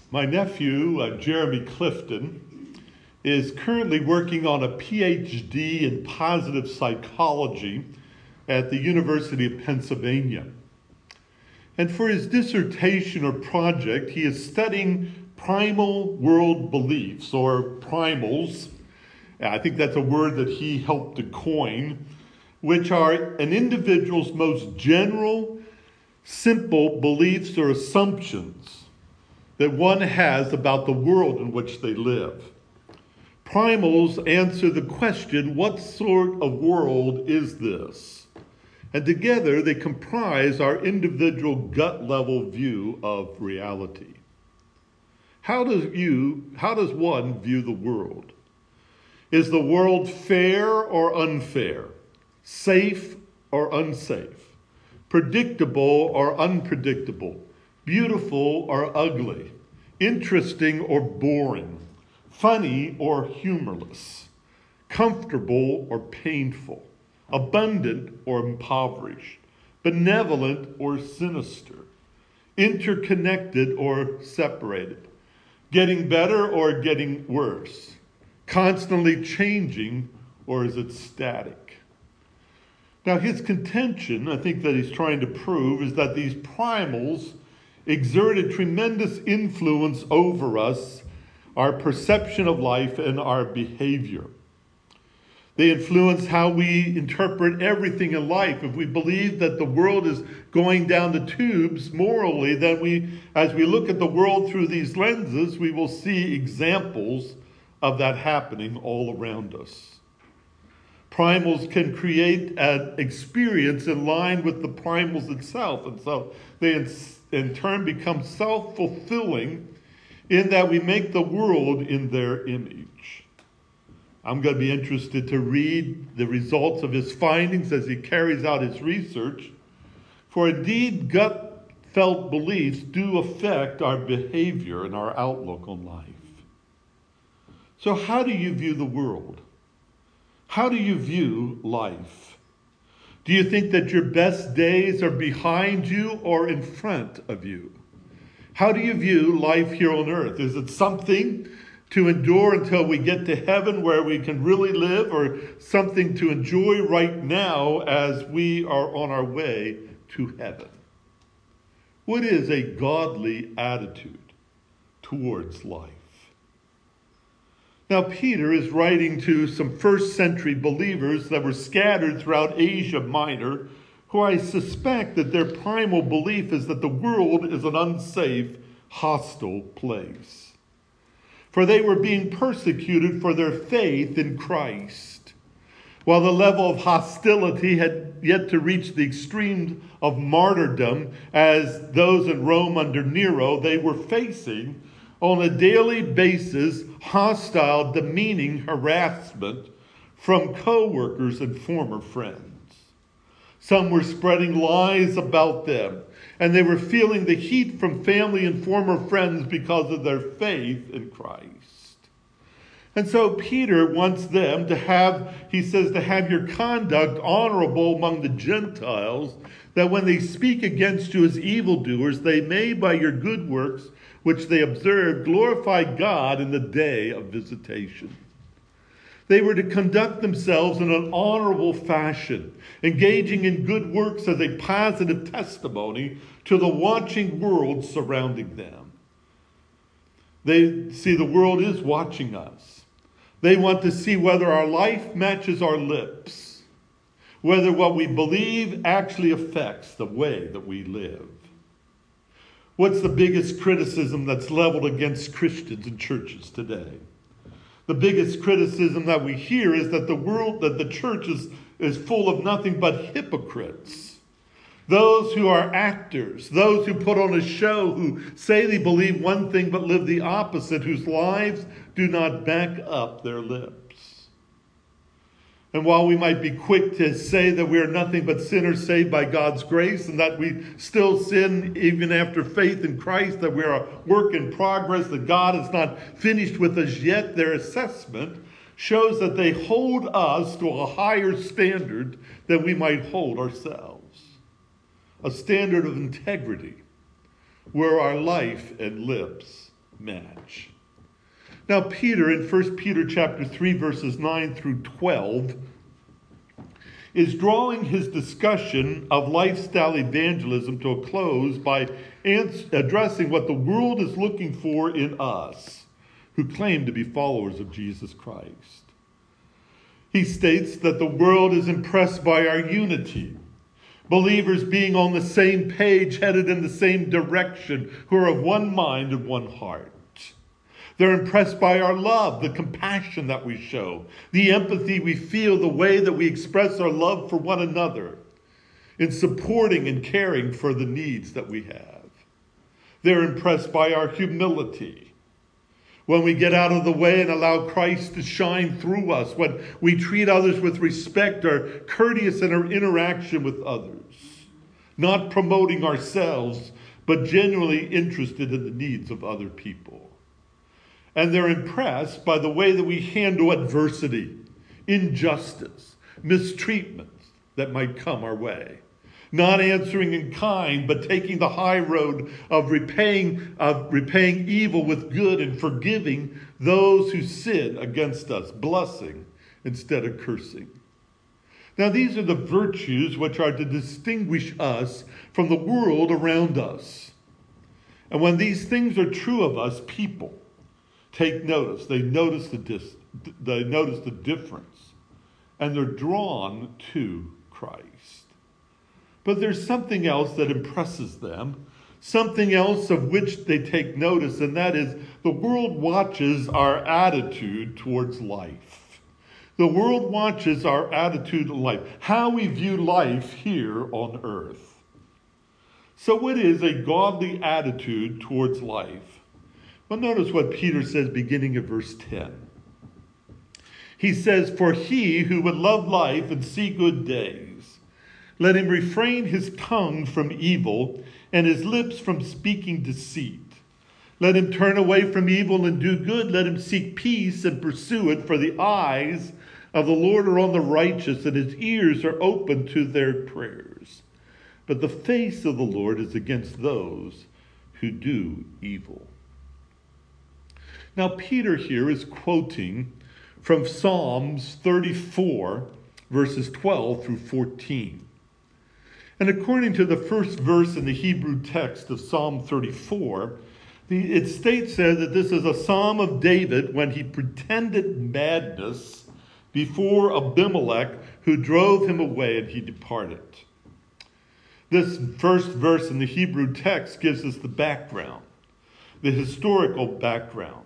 My nephew, Jeremy Clifton, is currently working on a PhD in positive psychology at the University of Pennsylvania. And for his dissertation or project, he is studying primal world beliefs, or primals. I think that's a word that he helped to coin, which are an individual's most general, simple beliefs or assumptions that one has about the world in which they live. Primals answer the question, what sort of world is this? And together they comprise our individual gut-level view of reality. How does one view the world? Is the world fair or unfair? Safe or unsafe? Predictable or unpredictable? Beautiful or ugly? Interesting or boring? Funny or humorless? Comfortable or painful? Abundant or impoverished? Benevolent or sinister? Interconnected or separated? Getting better or getting worse? Constantly changing, or is it static? Now, his contention, I think that he's trying to prove, is that these primals exert a tremendous influence over us, our perception of life, and our behavior. They influence how we interpret everything in life. If we believe that the world is going down the tubes morally, then as we look at the world through these lenses, we will see examples of that happening all around us. Primals can create an experience in line with the primals itself, and so they in turn become self-fulfilling in that we make the world in their image. I'm going to be interested to read the results of his findings as he carries out his research, for indeed gut-felt beliefs do affect our behavior and our outlook on life. So how do you view the world? How do you view life? Do you think that your best days are behind you or in front of you? How do you view life here on earth? Is it something to endure until we get to heaven where we can really live, or something to enjoy right now as we are on our way to heaven? What is a godly attitude towards life? Now, Peter is writing to some first century believers that were scattered throughout Asia Minor, who I suspect that their primal belief is that the world is an unsafe, hostile place. For they were being persecuted for their faith in Christ, while the level of hostility had yet to reach the extreme of martyrdom, as those in Rome under Nero, they were facing on a daily basis hostile, demeaning harassment from co-workers and former friends. Some were spreading lies about them, and they were feeling the heat from family and former friends because of their faith in Christ. And so Peter wants them to have your conduct honorable among the Gentiles, that when they speak against you as evildoers, they may by your good works which they observe, glorify God in the day of visitation. They were to conduct themselves in an honorable fashion, engaging in good works as a positive testimony to the watching world surrounding them. They see the world is watching us. They want to see whether our life matches our lips, whether what we believe actually affects the way that we live. What's the biggest criticism that's leveled against Christians in churches today? The biggest criticism that we hear is that the church is full of nothing but hypocrites. Those who are actors, those who put on a show, who say they believe one thing but live the opposite, whose lives do not back up their lips. And while we might be quick to say that we are nothing but sinners saved by God's grace, and that we still sin even after faith in Christ, that we are a work in progress, that God is not finished with us yet, their assessment shows that they hold us to a higher standard than we might hold ourselves. A standard of integrity, where our life and lips match. Now, Peter, in 1 Peter chapter 3, verses 9 through 12, is drawing his discussion of lifestyle evangelism to a close by addressing what the world is looking for in us who claim to be followers of Jesus Christ. He states that the world is impressed by our unity, believers being on the same page, headed in the same direction, who are of one mind and one heart. They're impressed by our love, the compassion that we show, the empathy we feel, the way that we express our love for one another in supporting and caring for the needs that we have. They're impressed by our humility, when we get out of the way and allow Christ to shine through us, when we treat others with respect, are courteous in our interaction with others, not promoting ourselves, but genuinely interested in the needs of other people. And they're impressed by the way that we handle adversity, injustice, mistreatment that might come our way. Not answering in kind, but taking the high road of repaying evil with good and forgiving those who sin against us, blessing instead of cursing. Now, these are the virtues which are to distinguish us from the world around us. And when these things are true of us, people take notice. They notice the difference, and they're drawn to Christ. But there's something else that impresses them, something else of which they take notice, and that is the world watches our attitude towards life. The world watches our attitude to life, how we view life here on earth. So what is a godly attitude towards life? Well, notice what Peter says beginning of verse 10. He says, "For he who would love life and see good days, let him refrain his tongue from evil and his lips from speaking deceit. Let him turn away from evil and do good. Let him seek peace and pursue it. For the eyes of the Lord are on the righteous, and his ears are open to their prayers. But the face of the Lord is against those who do evil." Now, Peter here is quoting from Psalms 34, verses 12 through 14. And according to the first verse in the Hebrew text of Psalm 34, it states there that this is a psalm of David when he pretended madness before Abimelech, who drove him away, and he departed. This first verse in the Hebrew text gives us the background, the historical background.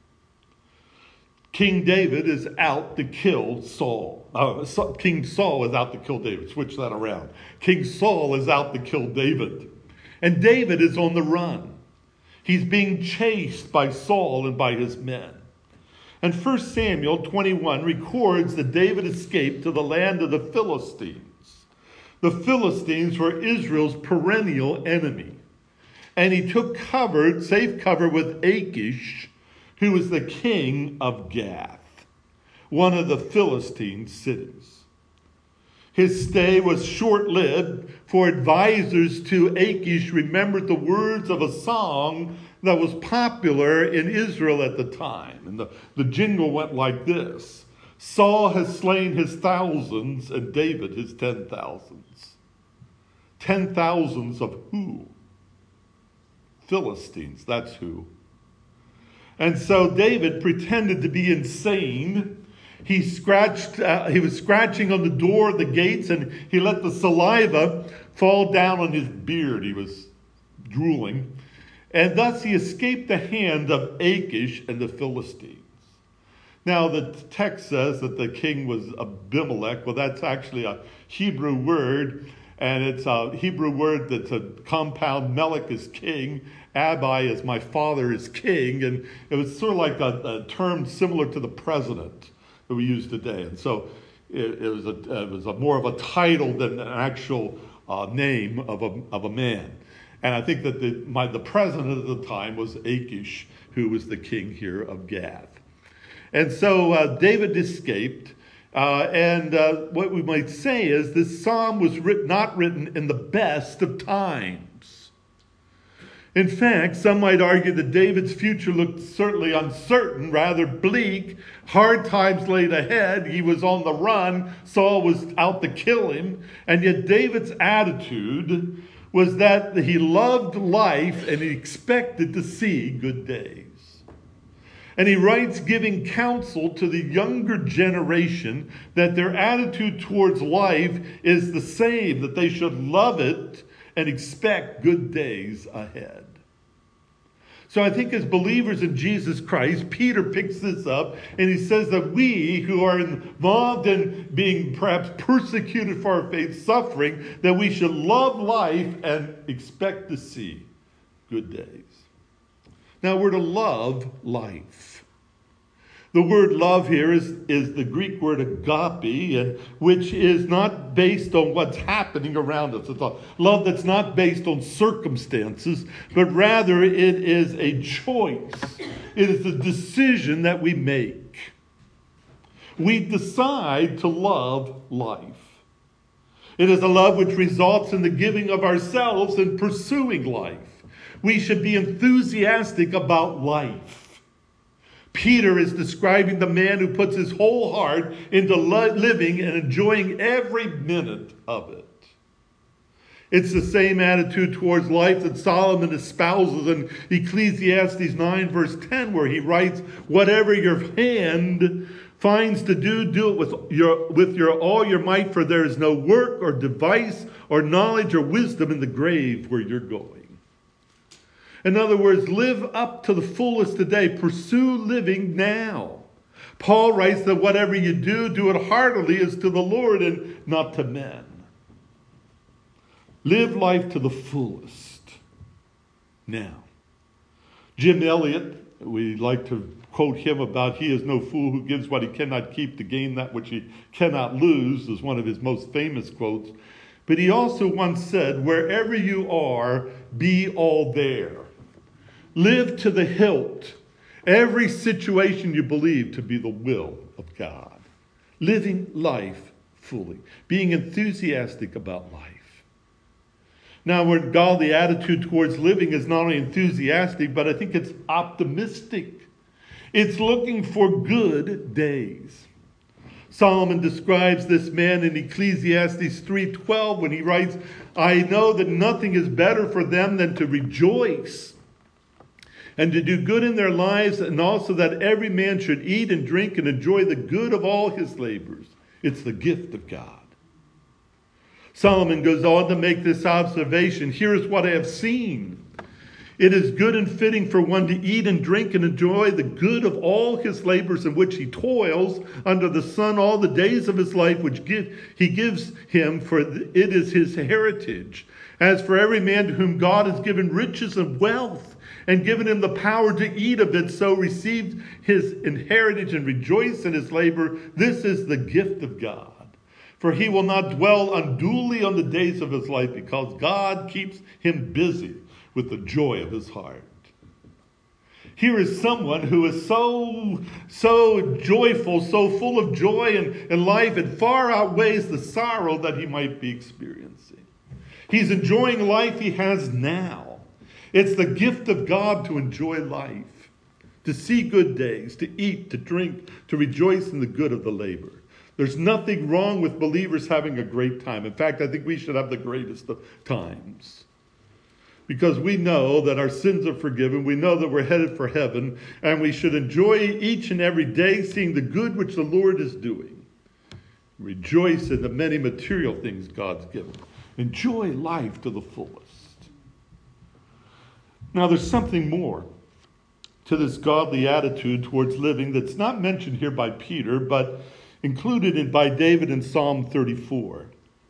King David is out to kill Saul. King Saul is out to kill David. Switch that around. King Saul is out to kill David. And David is on the run. He's being chased by Saul and by his men. And 1 Samuel 21 records that David escaped to the land of the Philistines. The Philistines were Israel's perennial enemy. And he took safe cover with Achish, who was the king of Gath, one of the Philistine cities. His stay was short-lived, for advisors to Achish remembered the words of a song that was popular in Israel at the time. And the jingle went like this: "Saul has slain his thousands, and David his 10,000s. 10,000s of who? Philistines, that's who. And so David pretended to be insane. He was scratching on the door of the gates, and he let the saliva fall down on his beard. He was drooling. And thus he escaped the hand of Achish and the Philistines. Now the text says that the king was Abimelech. Well, that's actually a Hebrew word, and it's a Hebrew word that's a compound. Melech is king, Abi is my father is king, and it was sort of like a term similar to the president that we use today. And so it was more of a title than an actual name of a man. And I think that the president at the time was Achish, who was the king here of Gath. And so David escaped. And what we might say is this psalm was not written in the best of times. In fact, some might argue that David's future looked certainly uncertain, rather bleak. Hard times laid ahead. He was on the run. Saul was out to kill him. And yet David's attitude was that he loved life and he expected to see good days. And he writes, giving counsel to the younger generation that their attitude towards life is the same, that they should love it and expect good days ahead. So I think as believers in Jesus Christ, Peter picks this up and he says that we who are involved in being perhaps persecuted for our faith, suffering, that we should love life and expect to see good days. Now we're to love life. The word love here is the Greek word agape, and which is not based on what's happening around us. It's a love that's not based on circumstances, but rather it is a choice. It is a decision that we make. We decide to love life. It is a love which results in the giving of ourselves and pursuing life. We should be enthusiastic about life. Peter is describing the man who puts his whole heart into living and enjoying every minute of it. It's the same attitude towards life that Solomon espouses in Ecclesiastes 9 verse 10, where he writes, whatever your hand finds to do, do it with all your might, for there is no work or device or knowledge or wisdom in the grave where you're going. In other words, live up to the fullest today. Pursue living now. Paul writes that whatever you do, do it heartily as to the Lord and not to men. Live life to the fullest now. Jim Elliot, we like to quote him about, he is no fool who gives what he cannot keep to gain that which he cannot lose, is one of his most famous quotes. But he also once said, wherever you are, be all there. Live to the hilt. Every situation you believe to be the will of God. Living life fully. Being enthusiastic about life. Now, our godly attitude towards living is not only enthusiastic, but I think it's optimistic. It's looking for good days. Solomon describes this man in Ecclesiastes 3:12 when he writes, I know that nothing is better for them than to rejoice and to do good in their lives, and also that every man should eat and drink and enjoy the good of all his labors. It's the gift of God. Solomon goes on to make this observation. Here is what I have seen. It is good and fitting for one to eat and drink and enjoy the good of all his labors in which he toils under the sun all the days of his life, which he gives him, for it is his heritage. As for every man to whom God has given riches and wealth, and given him the power to eat of it, so received his inheritance and rejoice in his labor. This is the gift of God. For he will not dwell unduly on the days of his life, because God keeps him busy with the joy of his heart. Here is someone who is so joyful, so full of joy in life, it far outweighs the sorrow that he might be experiencing. He's enjoying life he has now. It's the gift of God to enjoy life, to see good days, to eat, to drink, to rejoice in the good of the labor. There's nothing wrong with believers having a great time. In fact, I think we should have the greatest of times. Because we know that our sins are forgiven. We know that we're headed for heaven. And we should enjoy each and every day seeing the good which the Lord is doing. Rejoice in the many material things God's given. Enjoy life to the fullest. Now, there's something more to this godly attitude towards living that's not mentioned here by Peter, but included by David in Psalm 34.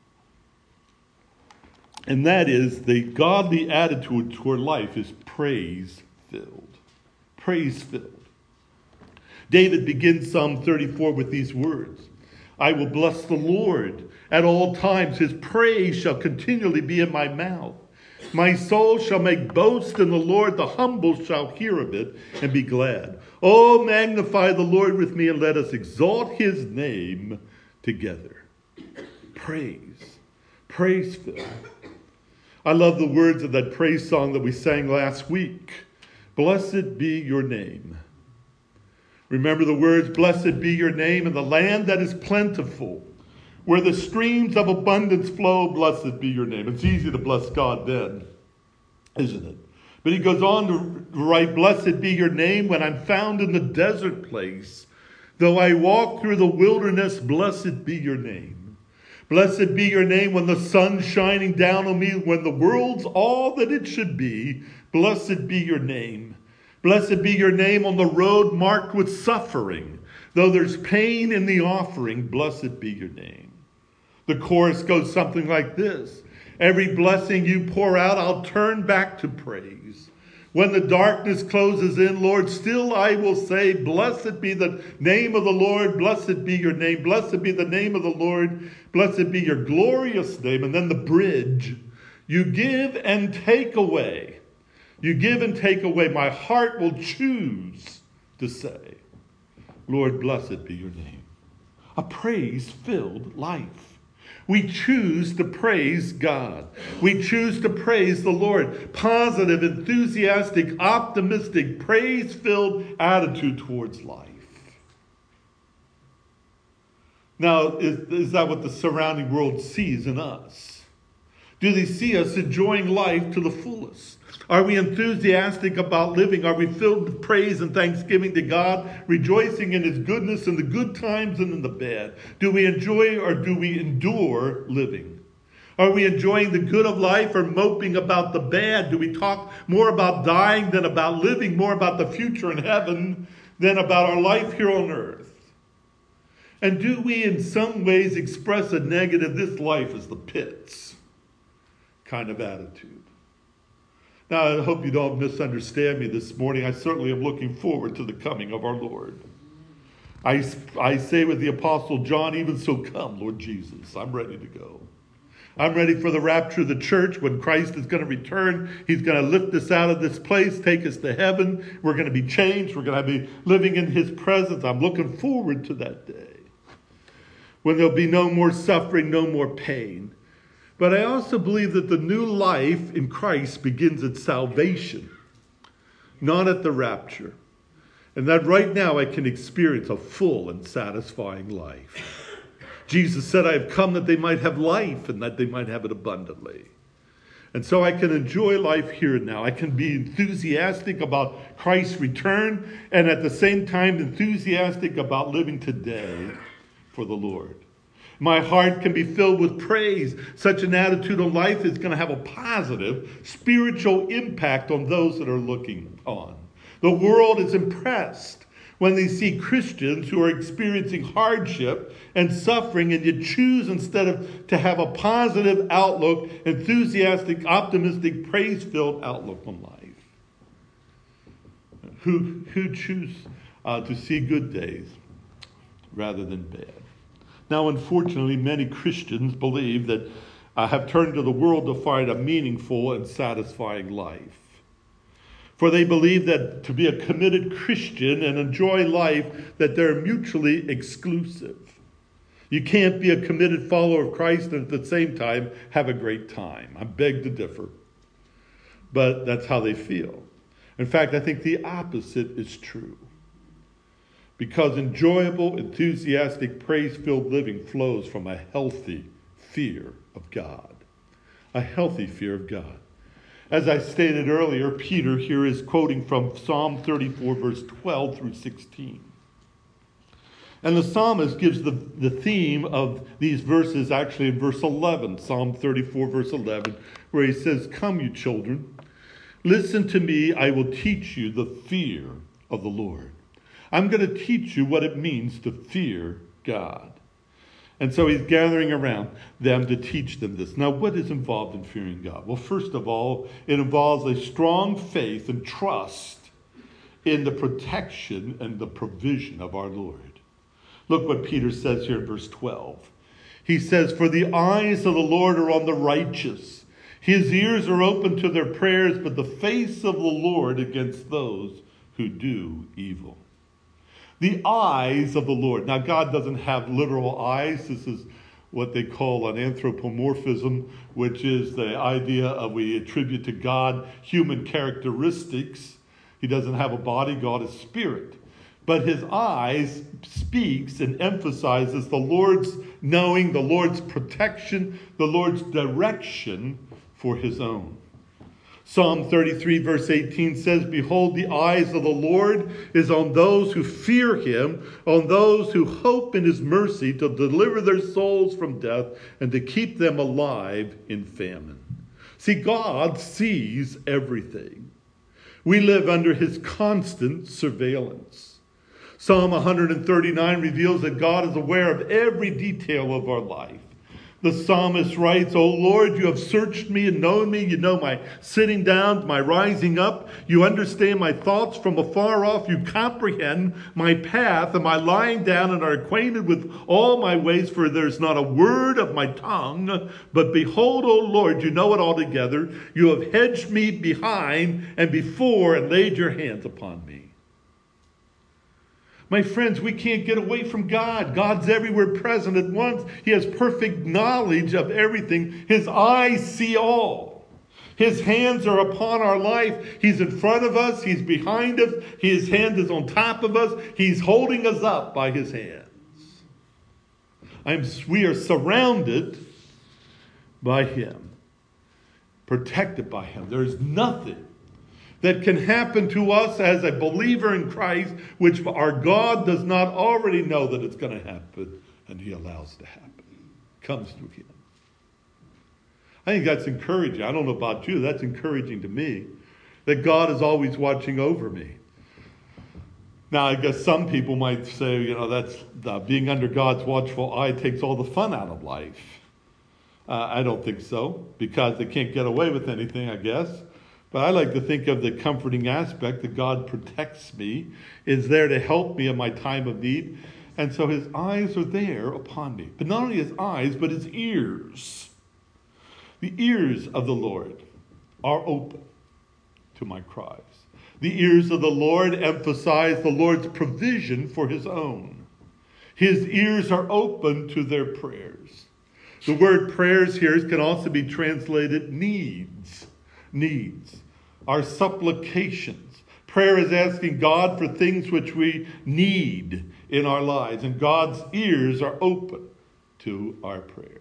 And that is the godly attitude toward life is praise-filled. Praise-filled. David begins Psalm 34 with these words. I will bless the Lord at all times. His praise shall continually be in my mouth. My soul shall make boast in the Lord. The humble shall hear of it and be glad. Oh, magnify the Lord with me, and let us exalt his name together. Praise. Praise-filled. I love the words of that praise song that we sang last week. Blessed be your name. Remember the words, blessed be your name in the land that is plentiful, where the streams of abundance flow, blessed be your name. It's easy to bless God then, isn't it? But he goes on to write, blessed be your name when I'm found in the desert place. Though I walk through the wilderness, blessed be your name. Blessed be your name when the sun's shining down on me, when the world's all that it should be. Blessed be your name. Blessed be your name on the road marked with suffering. Though there's pain in the offering, blessed be your name. The chorus goes something like this. Every blessing you pour out, I'll turn back to praise. When the darkness closes in, Lord, still I will say, blessed be the name of the Lord. Blessed be your name. Blessed be the name of the Lord. Blessed be your glorious name. And then the bridge. You give and take away. You give and take away. My heart will choose to say, Lord, blessed be your name. A praise-filled life. We choose to praise God. We choose to praise the Lord. Positive, enthusiastic, optimistic, praise-filled attitude towards life. Now, is that what the surrounding world sees in us? Do they see us enjoying life to the fullest? Are we enthusiastic about living? Are we filled with praise and thanksgiving to God, rejoicing in his goodness in the good times and in the bad? Do we enjoy or do we endure living? Are we enjoying the good of life or moping about the bad? Do we talk more about dying than about living, more about the future in heaven than about our life here on earth? And do we in some ways express a negative, this life is the pits kind of attitude? Now, I hope you don't misunderstand me this morning. I certainly am looking forward to the coming of our Lord. I say with the Apostle John, even so come, Lord Jesus. I'm ready to go. I'm ready for the rapture of the church when Christ is going to return. He's going to lift us out of this place, take us to heaven. We're going to be changed. We're going to be living in his presence. I'm looking forward to that day when there'll be no more suffering, no more pain. But I also believe that the new life in Christ begins at salvation, not at the rapture. And that right now I can experience a full and satisfying life. Jesus said, I have come that they might have life and that they might have it abundantly. And so I can enjoy life here and now. I can be enthusiastic about Christ's return and at the same time enthusiastic about living today for the Lord. My heart can be filled with praise. Such an attitude of life is going to have a positive spiritual impact on those that are looking on. The world is impressed when they see Christians who are experiencing hardship and suffering, and you choose instead of to have a positive outlook, enthusiastic, optimistic, praise-filled outlook on life. Who choose to see good days rather than bad. Now, unfortunately, many Christians believe that have turned to the world to find a meaningful and satisfying life. For they believe that to be a committed Christian and enjoy life, that they're mutually exclusive. You can't be a committed follower of Christ and at the same time have a great time. I beg to differ. But that's how they feel. In fact, I think the opposite is true. Because enjoyable, enthusiastic, praise-filled living flows from a healthy fear of God. A healthy fear of God. As I stated earlier, Peter here is quoting from Psalm 34, verse 12 through 16. And the psalmist gives the theme of these verses actually in verse 11, Psalm 34, verse 11, where he says, "Come, you children, listen to me, I will teach you the fear of the Lord." I'm going to teach you what it means to fear God. And so he's gathering around them to teach them this. Now, what is involved in fearing God? Well, first of all, it involves a strong faith and trust in the protection and the provision of our Lord. Look what Peter says here in verse 12. He says, "For the eyes of the Lord are on the righteous. His ears are open to their prayers, but the face of the Lord against those who do evil." The eyes of the Lord. Now, God doesn't have literal eyes. This is what they call an anthropomorphism, which is the idea of we attribute to God human characteristics. He doesn't have a body, God is spirit. But his eyes speaks and emphasizes the Lord's knowing, the Lord's protection, the Lord's direction for his own. Psalm 33 verse 18 says, "Behold, the eyes of the Lord is on those who fear him, on those who hope in his mercy, to deliver their souls from death and to keep them alive in famine." See, God sees everything. We live under his constant surveillance. Psalm 139 reveals that God is aware of every detail of our life. The psalmist writes, "O Lord, you have searched me and known me. You know my sitting down, my rising up. You understand my thoughts from afar off. You comprehend my path and my lying down and are acquainted with all my ways, for there's not a word of my tongue. But behold, O Lord, you know it altogether. You have hedged me behind and before and laid your hands upon me." My friends, we can't get away from God. God's everywhere present at once. He has perfect knowledge of everything. His eyes see all. His hands are upon our life. He's in front of us. He's behind us. His hand is on top of us. He's holding us up by his hands. We are surrounded by him, protected by him. There's nothing that can happen to us as a believer in Christ, which our God does not already know that it's going to happen, and he allows to happen. It comes through him. I think that's encouraging. I don't know about you. That's encouraging to me, that God is always watching over me. Now, I guess some people might say, that's being under God's watchful eye takes all the fun out of life. I don't think so, because they can't get away with anything, I guess. But I like to think of the comforting aspect that God protects me, is there to help me in my time of need. And so his eyes are there upon me. But not only his eyes, but his ears. The ears of the Lord are open to my cries. The ears of the Lord emphasize the Lord's provision for his own. His ears are open to their prayers. The word prayers here can also be translated needs. Needs. Our supplications. Prayer is asking God for things which we need in our lives. And God's ears are open to our prayers.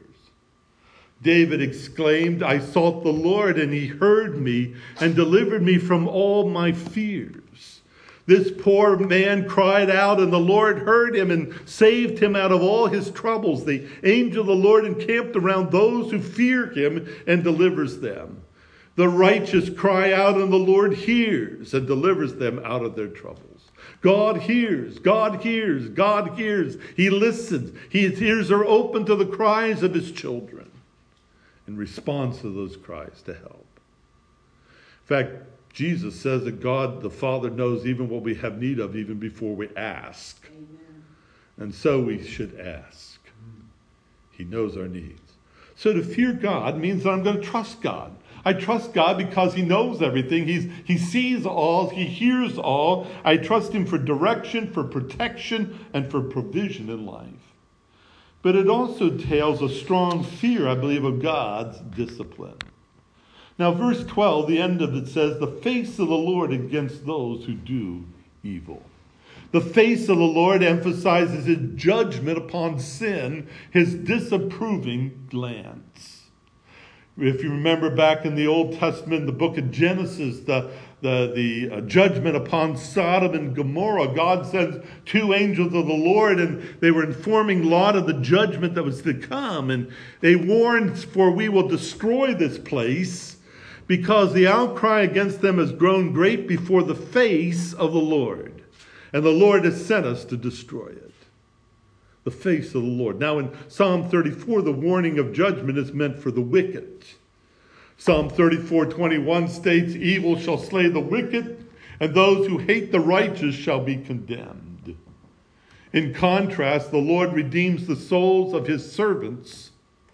David exclaimed, "I sought the Lord, and he heard me and delivered me from all my fears." This poor man cried out, and the Lord heard him and saved him out of all his troubles. The angel of the Lord encamped around those who fear him and delivers them. The righteous cry out, and the Lord hears and delivers them out of their troubles. God hears, God hears, God hears. He listens. His ears are open to the cries of his children and responds to those cries to help. In fact, Jesus says that God the Father knows even what we have need of even before we ask. Amen. And so we should ask. He knows our needs. So to fear God means that I'm going to trust God. I trust God because he knows everything. He sees all. He hears all. I trust him for direction, for protection, and for provision in life. But it also entails a strong fear, I believe, of God's discipline. Now, verse 12, the end of it says, "The face of the Lord against those who do evil." The face of the Lord emphasizes his judgment upon sin, his disapproving glance. If you remember back in the Old Testament, the book of Genesis, the judgment upon Sodom and Gomorrah, God sends two angels of the Lord, and they were informing Lot of the judgment that was to come. And they warned, "For we will destroy this place, because the outcry against them has grown great before the face of the Lord. And the Lord has sent us to destroy it." The face of the Lord. Now in Psalm 34, the warning of judgment is meant for the wicked. Psalm 34:21 states, "Evil shall slay the wicked, and those who hate the righteous shall be condemned." In contrast, the Lord redeems the souls of his servants,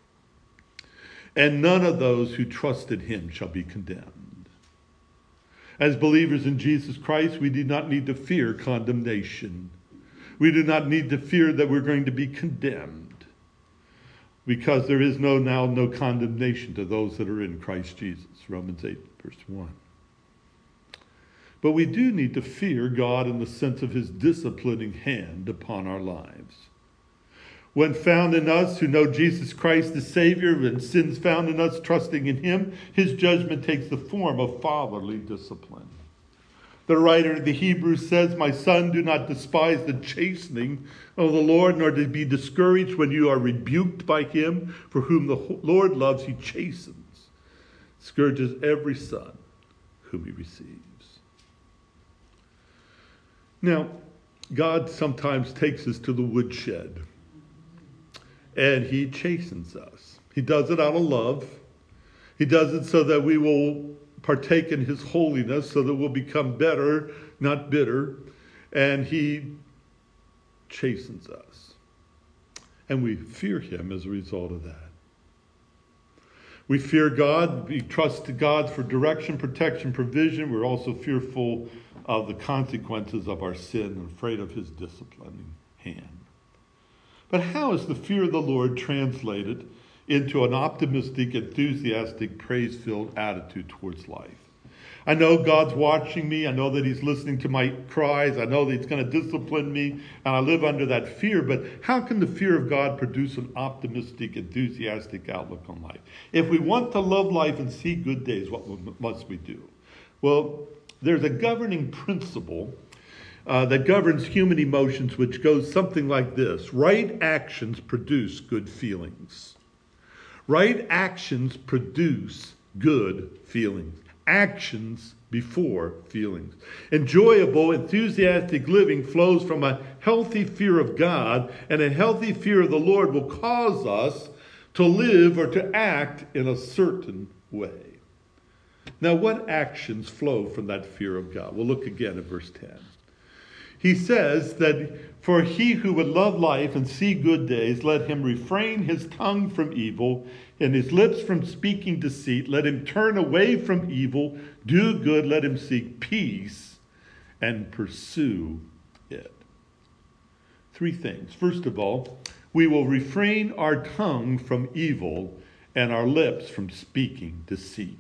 and none of those who trusted him shall be condemned. As believers in Jesus Christ, we do not need to fear condemnation. We do not need to fear that we're going to be condemned. because there is no condemnation to those that are in Christ Jesus. Romans 8, verse 1. But we do need to fear God in the sense of his disciplining hand upon our lives. When found in us who know Jesus Christ the Savior, and sins found in us trusting in him, his judgment takes the form of fatherly discipline. The writer of the Hebrews says, "My son, do not despise the chastening of the Lord, nor to be discouraged when you are rebuked by him. For whom the Lord loves, he chastens, scourges every son whom he receives." Now, God sometimes takes us to the woodshed, and he chastens us. He does it out of love. He does it so that we will partake in his holiness, so that we'll become better, not bitter. And he chastens us. And we fear him as a result of that. We fear God. We trust God for direction, protection, provision. We're also fearful of the consequences of our sin and afraid of his disciplining hand. But how is the fear of the Lord translated into an optimistic, enthusiastic, praise-filled attitude towards life? I know God's watching me. I know that he's listening to my cries. I know that he's going to discipline me, and I live under that fear. But how can the fear of God produce an optimistic, enthusiastic outlook on life? If we want to love life and see good days, what must we do? Well, there's a governing principle that governs human emotions, which goes something like this: right actions produce good feelings. Right actions produce good feelings. Actions before feelings. Enjoyable, enthusiastic living flows from a healthy fear of God, and a healthy fear of the Lord will cause us to live or to act in a certain way. Now, what actions flow from that fear of God? We'll look again at verse 10. He says that, "For he who would love life and see good days, let him refrain his tongue from evil and his lips from speaking deceit. Let him turn away from evil, do good, let him seek peace and pursue it." Three things. First of all, we will refrain our tongue from evil and our lips from speaking deceit.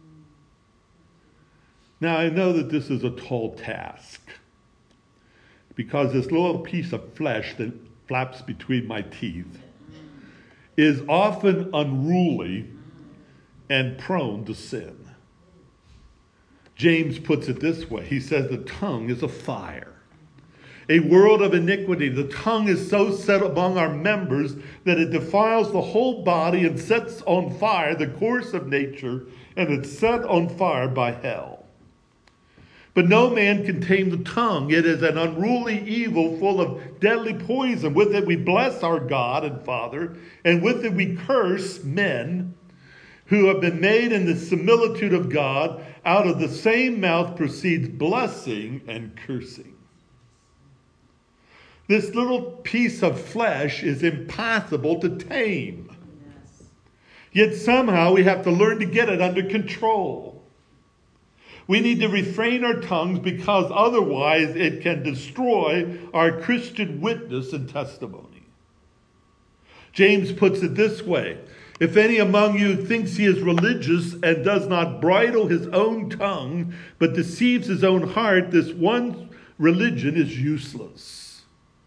Now, I know that this is a tall task, because this little piece of flesh that flaps between my teeth is often unruly and prone to sin. James puts it this way. He says the tongue is a fire, a world of iniquity. The tongue is so set among our members that it defiles the whole body and sets on fire the course of nature, and it's set on fire by hell. But no man can tame the tongue. It is an unruly evil full of deadly poison. With it we bless our God and Father, and with it we curse men who have been made in the similitude of God. Out of the same mouth proceeds blessing and cursing. This little piece of flesh is impossible to tame. Yes. Yet somehow we have to learn to get it under control. We need to refrain our tongues, because otherwise it can destroy our Christian witness and testimony. James puts it this way: "If any among you thinks he is religious and does not bridle his own tongue, but deceives his own heart, this one's religion is useless."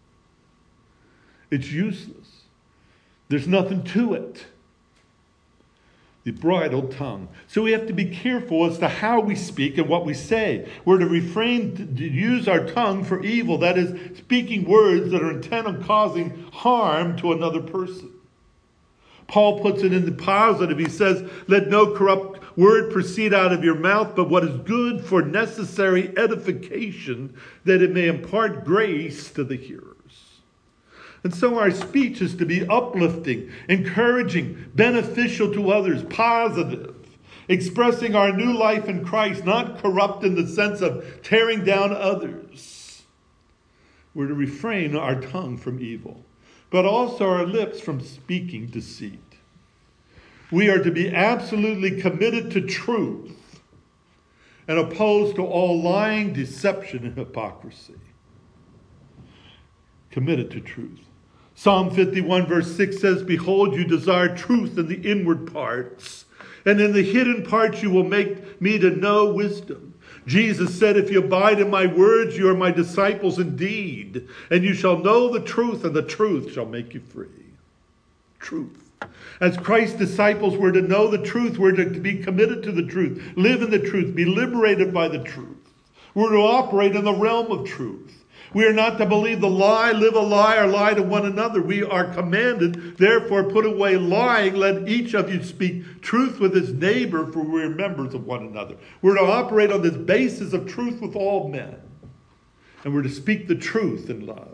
It's useless. There's nothing to it. The bridled tongue. So we have to be careful as to how we speak and what we say. We're to refrain to use our tongue for evil, that is, speaking words that are intent on causing harm to another person. Paul puts it in the positive. He says, "Let no corrupt word proceed out of your mouth, but what is good for necessary edification, that it may impart grace to the hearers." And so our speech is to be uplifting, encouraging, beneficial to others, positive, expressing our new life in Christ, not corrupt in the sense of tearing down others. We're to refrain our tongue from evil, but also our lips from speaking deceit. We are to be absolutely committed to truth and opposed to all lying, deception, and hypocrisy. Committed to truth. Psalm 51 verse 6 says, "Behold, you desire truth in the inward parts, and in the hidden parts you will make me to know wisdom." Jesus said, "If you abide in my words, you are my disciples indeed, and you shall know the truth, and the truth shall make you free." Truth. As Christ's disciples, we're to know the truth. We're to be committed to the truth, live in the truth, be liberated by the truth. We're to operate in the realm of truth. We are not to believe the lie, live a lie, or lie to one another. We are commanded, therefore, put away lying. Let each of you speak truth with his neighbor, for we are members of one another. We're to operate on this basis of truth with all men. And we're to speak the truth in love.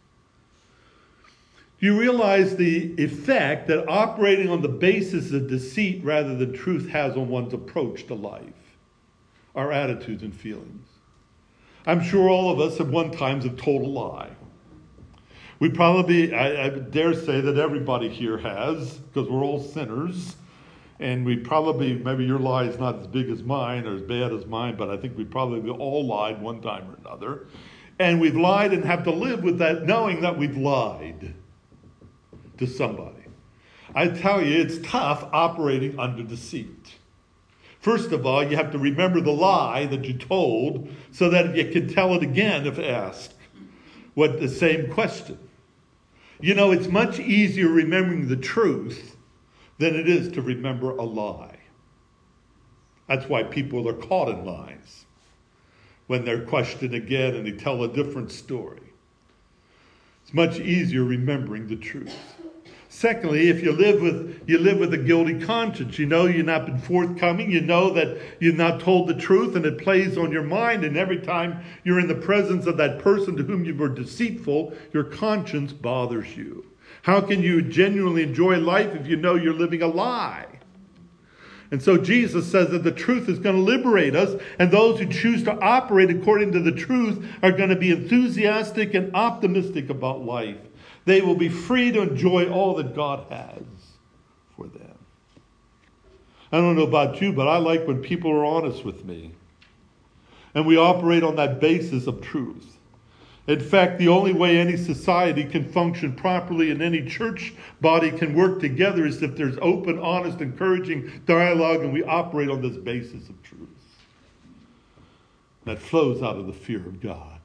You realize the effect that operating on the basis of deceit rather than truth has on one's approach to life, our attitudes and feelings. I'm sure all of us at one time have told a lie. We probably, I dare say that everybody here has, because we're all sinners. And we probably, maybe your lie is not as big as mine or as bad as mine, but I think we probably all lied one time or another. And we've lied and have to live with that, knowing that we've lied to somebody. I tell you, it's tough operating under deceit. First of all, you have to remember the lie that you told so that you can tell it again if asked what the same question. You know, it's much easier remembering the truth than it is to remember a lie. That's why people are caught in lies when they're questioned again and they tell a different story. It's much easier remembering the truth. Secondly, if you live with a guilty conscience, you know you've not been forthcoming, you know that you've not told the truth, and it plays on your mind, and every time you're in the presence of that person to whom you were deceitful, your conscience bothers you. How can you genuinely enjoy life if you know you're living a lie? And so Jesus says that the truth is going to liberate us, and those who choose to operate according to the truth are going to be enthusiastic and optimistic about life. They will be free to enjoy all that God has for them. I don't know about you, but I like when people are honest with me. And we operate on that basis of truth. In fact, the only way any society can function properly and any church body can work together is if there's open, honest, encouraging dialogue and we operate on this basis of truth. That flows out of the fear of God.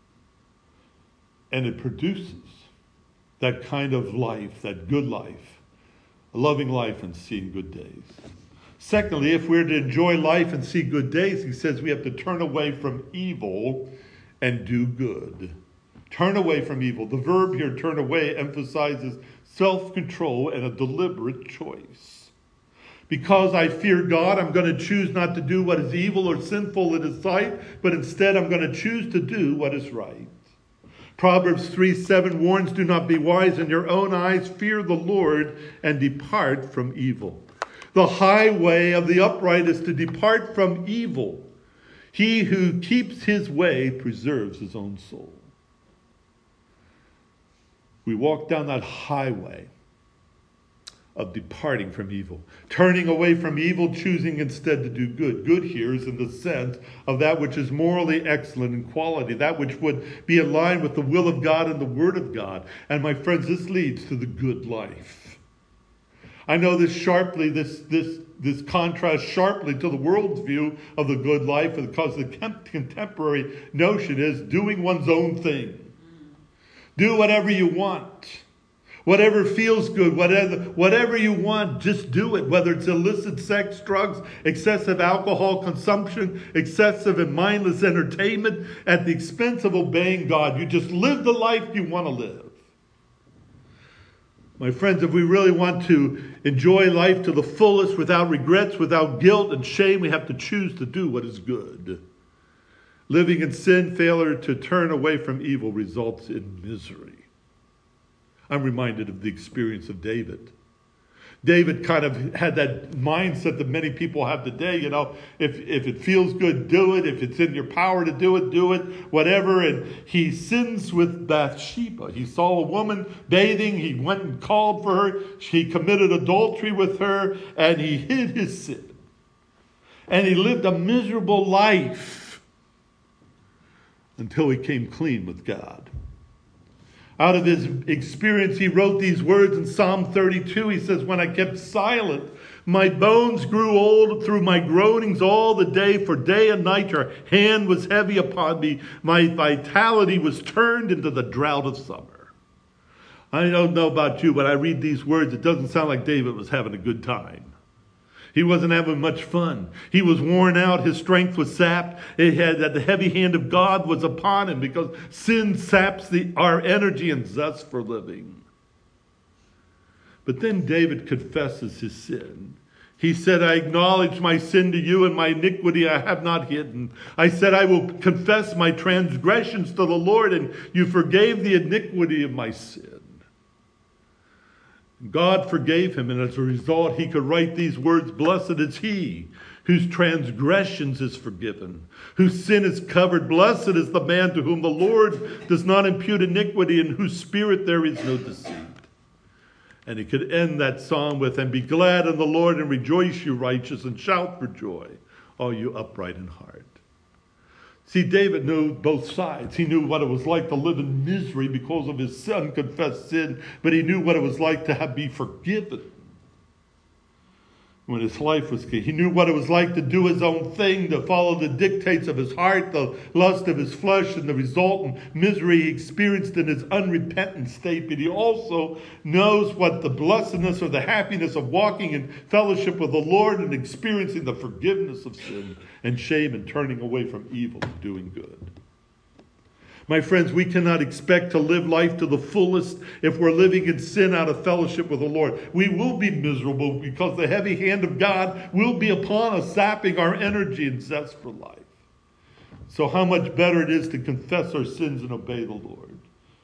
And it produces that kind of life, that good life, a loving life and seeing good days. Secondly, if we're to enjoy life and see good days, he says we have to turn away from evil and do good. Turn away from evil. The verb here, turn away, emphasizes self-control and a deliberate choice. Because I fear God, I'm going to choose not to do what is evil or sinful in his sight, but instead I'm going to choose to do what is right. Proverbs 3:7 warns, "Do not be wise in your own eyes. Fear the Lord and depart from evil." The highway of the upright is to depart from evil. He who keeps his way preserves his own soul. We walk down that highway of departing from evil. Turning away from evil, choosing instead to do good. Good here is in the sense of that which is morally excellent in quality, that which would be in line with the will of God and the Word of God. And my friends, this leads to the good life. I know this contrasts sharply to the world's view of the good life, because the contemporary notion is doing one's own thing. Do whatever you want. Whatever feels good, whatever you want, just do it. Whether it's illicit sex, drugs, excessive alcohol consumption, excessive and mindless entertainment at the expense of obeying God. You just live the life you want to live. My friends, if we really want to enjoy life to the fullest, without regrets, without guilt and shame, we have to choose to do what is good. Living in sin, failure to turn away from evil results in misery. I'm reminded of the experience of David. David kind of had that mindset that many people have today. You know, if it feels good, do it. If it's in your power to do it, whatever. And he sins with Bathsheba. He saw a woman bathing. He went and called for her. He committed adultery with her, and he hid his sin. And he lived a miserable life until he came clean with God. Out of his experience, he wrote these words in Psalm 32. He says, when I kept silent, my bones grew old through my groanings all the day, for day and night your hand was heavy upon me. My vitality was turned into the drought of summer. I don't know about you, but I read these words, it doesn't sound like David was having a good time. He wasn't having much fun. He was worn out. His strength was sapped. It had that the heavy hand of God was upon him, because sin saps our energy and zest for living. But then David confesses his sin. He said, I acknowledge my sin to you, and my iniquity I have not hidden. I said, I will confess my transgressions to the Lord, and you forgave the iniquity of my sin. God forgave him, and as a result, he could write these words, blessed is he whose transgressions is forgiven, whose sin is covered. Blessed is the man to whom the Lord does not impute iniquity, in whose spirit there is no deceit. And he could end that psalm with, and be glad in the Lord, and rejoice, you righteous, and shout for joy, all you upright in heart. See, David knew both sides. He knew what it was like to live in misery because of his unconfessed sin, but he knew what it was like to be forgiven when his life was key. He knew what it was like to do his own thing, to follow the dictates of his heart, the lust of his flesh, and the resultant misery he experienced in his unrepentant state. But he also knows what the blessedness or the happiness of walking in fellowship with the Lord and experiencing the forgiveness of sin and shame and turning away from evil and doing good. My friends, we cannot expect to live life to the fullest if we're living in sin out of fellowship with the Lord. We will be miserable because the heavy hand of God will be upon us, sapping our energy and zest for life. So how much better it is to confess our sins and obey the Lord.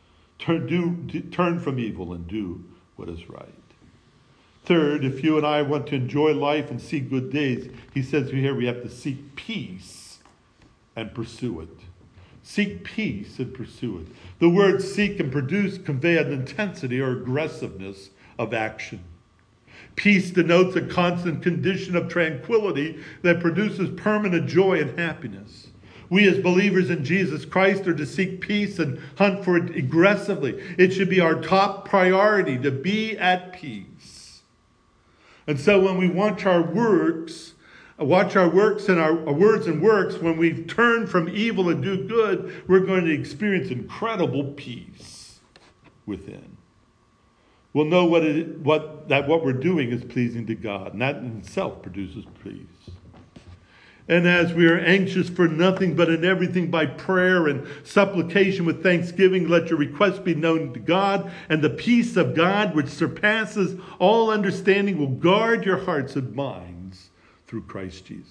Turn from evil and do what is right. Third, if you and I want to enjoy life and see good days, he says here we have to seek peace and pursue it. Seek peace and pursue it. The words seek and produce convey an intensity or aggressiveness of action. Peace denotes a constant condition of tranquility that produces permanent joy and happiness. We as believers in Jesus Christ are to seek peace and hunt for it aggressively. It should be our top priority to be at peace. And so when we watch our works and our words and works, when we turn from evil and do good, we're going to experience incredible peace within. We'll know what we're doing is pleasing to God, and that in itself produces peace. And as we are anxious for nothing but in everything by prayer and supplication with thanksgiving, let your requests be known to God, and the peace of God, which surpasses all understanding, will guard your hearts and minds through Christ Jesus.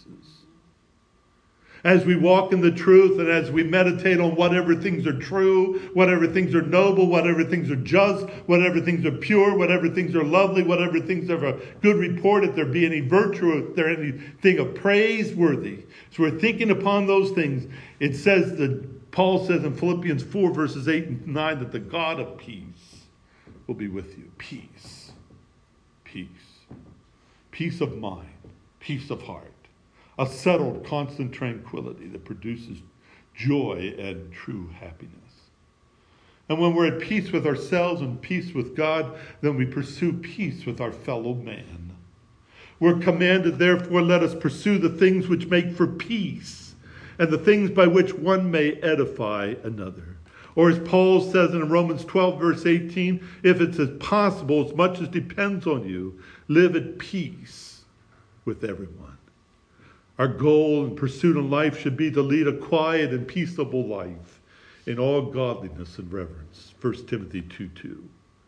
As we walk in the truth and as we meditate on whatever things are true, whatever things are noble, whatever things are just, whatever things are pure, whatever things are lovely, whatever things have a good report, if there be any virtue, if there anything of praiseworthy. So we're thinking upon those things. It says that Paul says in Philippians 4 verses 8 and 9 that the God of peace will be with you. Peace. Peace. Peace of mind. Peace of heart. A settled, constant tranquility that produces joy and true happiness. And when we're at peace with ourselves and peace with God, then we pursue peace with our fellow man. We're commanded, therefore, let us pursue the things which make for peace and the things by which one may edify another. Or as Paul says in Romans 12, verse 18, if it's possible, as much as depends on you, live at peace with everyone. Our goal and pursuit in life should be to lead a quiet and peaceable life in all godliness and reverence. 1 Timothy 2:2.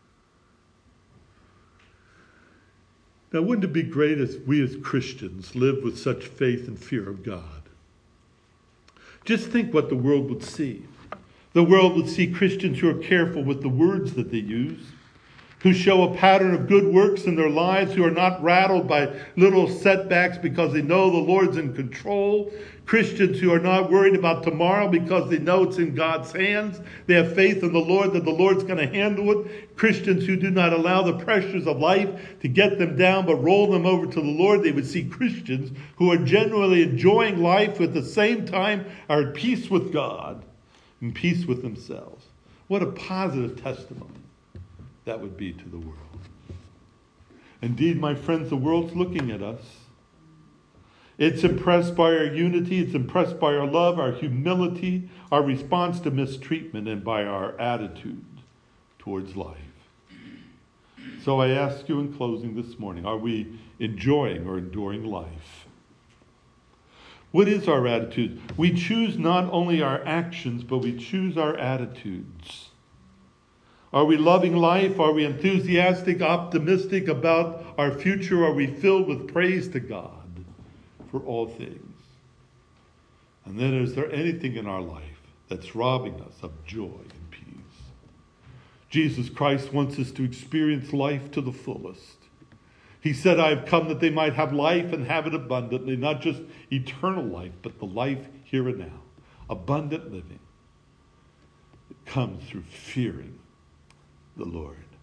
Now, wouldn't it be great if we as Christians lived with such faith and fear of God? Just think what the world would see. The world would see Christians who are careful with the words that they use, who show a pattern of good works in their lives, who are not rattled by little setbacks because they know the Lord's in control. Christians who are not worried about tomorrow because they know it's in God's hands. They have faith in the Lord that the Lord's going to handle it. Christians who do not allow the pressures of life to get them down but roll them over to the Lord. They would see Christians who are genuinely enjoying life, at the same time are at peace with God and peace with themselves. What a positive testimony that would be to the world. Indeed, my friends, the world's looking at us. It's impressed by our unity, it's impressed by our love, our humility, our response to mistreatment, and by our attitude towards life. So I ask you in closing this morning, are we enjoying or enduring life? What is our attitude? We choose not only our actions, but we choose our attitudes. Are we loving life? Are we enthusiastic, optimistic about our future? Are we filled with praise to God for all things? And then is there anything in our life that's robbing us of joy and peace? Jesus Christ wants us to experience life to the fullest. He said, I have come that they might have life and have it abundantly, not just eternal life, but the life here and now. Abundant living. It comes through fearing the Lord.